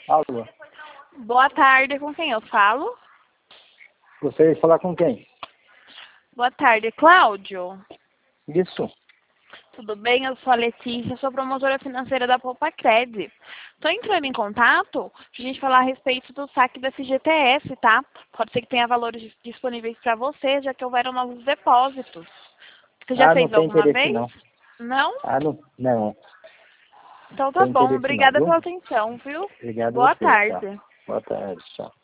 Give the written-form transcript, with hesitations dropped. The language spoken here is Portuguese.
Alô. Boa tarde, com quem eu falo? Gostaria de falar com quem? Boa tarde, Cláudio. Isso. Tudo bem? Eu sou a Letícia, sou promotora financeira da Poupa-Cred. Estou entrando em contato para a gente falar a respeito do saque da FGTS, tá? Pode ser que tenha valores disponíveis para você, já que houveram novos depósitos. Você já Não fez tem alguma interesse vez? não. Não? Não. Então tá Tem bom. interesse não, Obrigada viu? pela atenção, viu? Obrigado a Boa você, tchau. tarde. Boa tarde, tchau.